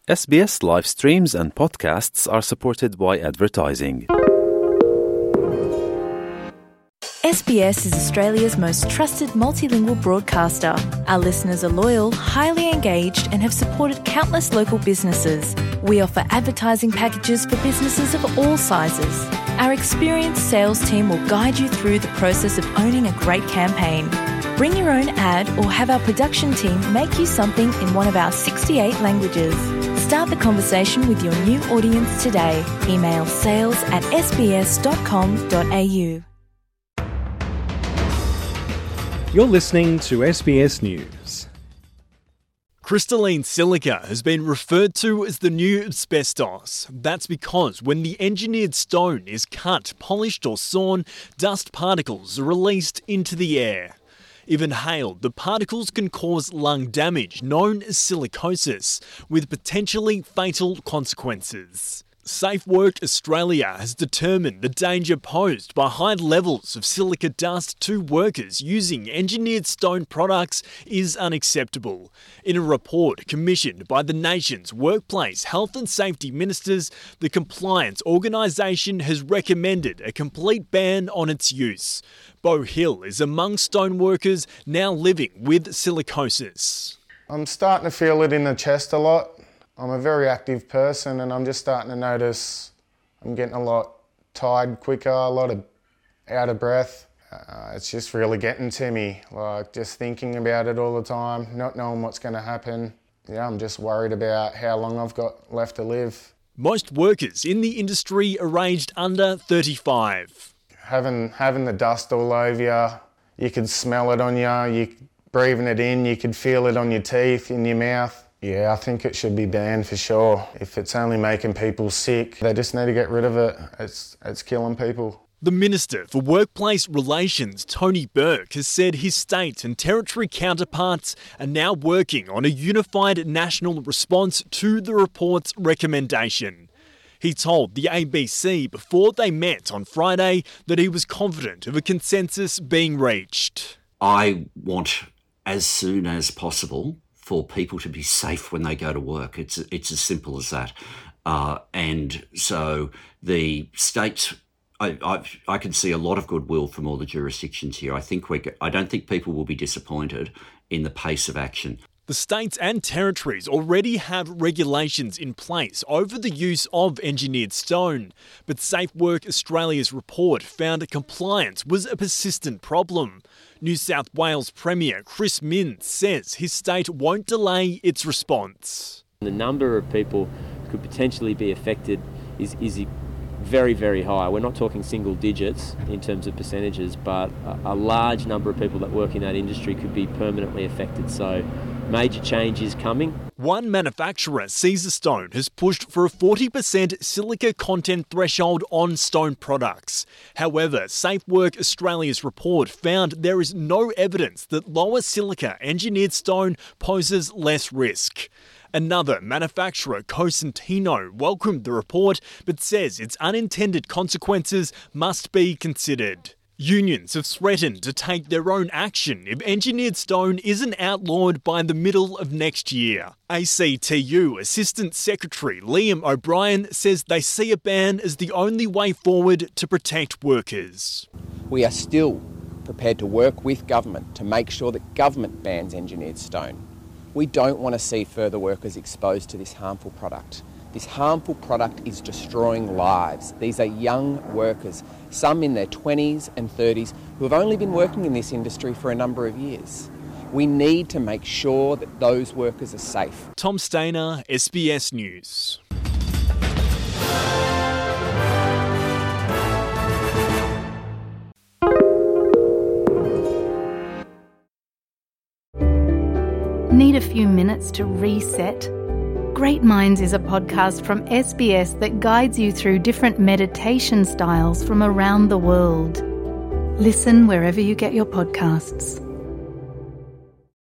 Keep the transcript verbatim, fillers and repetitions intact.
S B S live streams and podcasts are supported by advertising. S B S is Australia's most trusted multilingual broadcaster. Our listeners are loyal, highly engaged, and have supported countless local businesses. We offer advertising packages for businesses of all sizes. Our experienced sales team will guide you through the process of owning a great campaign. Bring your own ad or have our production team make you something in one of our sixty-eight languages. Start the conversation with your new audience today. Email sales at s b s dot com dot a u. You're listening to S B S News. Crystalline silica has been referred to as the new asbestos. That's because when the engineered stone is cut, polished or sawn, dust particles are released into the air. If inhaled, the particles can cause lung damage, known as silicosis, with potentially fatal consequences. SafeWork Australia has determined the danger posed by high levels of silica dust to workers using engineered stone products is unacceptable. In a report commissioned by the nation's workplace health and safety ministers, the compliance organisation has recommended a complete ban on its use. Beau Hill is among stone workers now living with silicosis. I'm starting to feel it in the chest a lot. I'm a very active person and I'm just starting to notice I'm getting a lot tired quicker, a lot of out of breath. Uh, it's just really getting to me, like just thinking about it all the time, not knowing what's going to happen. Yeah, I'm just worried about how long I've got left to live. Most workers in the industry are aged under thirty-five. Having, having the dust all over you, you could smell it on you, you breathing it in, you could feel it on your teeth, in your mouth. Yeah, I think it should be banned for sure. If it's only making people sick, they just need to get rid of it. It's it's killing people. The Minister for Workplace Relations, Tony Burke, has said his state and territory counterparts are now working on a unified national response to the report's recommendation. He told the A B C before they met on Friday that he was confident of a consensus being reached. I want, as soon as possible, for people to be safe when they go to work. It's it's as simple as that. Uh, and so the states, I, I I can see a lot of goodwill from all the jurisdictions here. I think we I don't think people will be disappointed in the pace of action. The states and territories already have regulations in place over the use of engineered stone, but SafeWork Australia's report found compliance was a persistent problem. New South Wales Premier Chris Minns says his state won't delay its response. The number of people who could potentially be affected is, is very, very high. We're not talking single digits in terms of percentages, but a, a large number of people that work in that industry could be permanently affected. So major change is coming. One manufacturer, Caesarstone, has pushed for a forty percent silica content threshold on stone products. However, SafeWork Australia's report found there is no evidence that lower silica engineered stone poses less risk. Another manufacturer, Cosentino, welcomed the report but says its unintended consequences must be considered. Unions have threatened to take their own action if engineered stone isn't outlawed by the middle of next year. A C T U Assistant Secretary Liam O'Brien says they see a ban as the only way forward to protect workers. We are still prepared to work with government to make sure that government bans engineered stone. We don't want to see further workers exposed to this harmful product. This harmful product is destroying lives. These are young workers, some in their twenties and thirties, who have only been working in this industry for a number of years. We need to make sure that those workers are safe. Tom Stainer, S B S News. Need a few minutes to reset? Great Minds is a podcast from S B S that guides you through different meditation styles from around the world. Listen wherever you get your podcasts.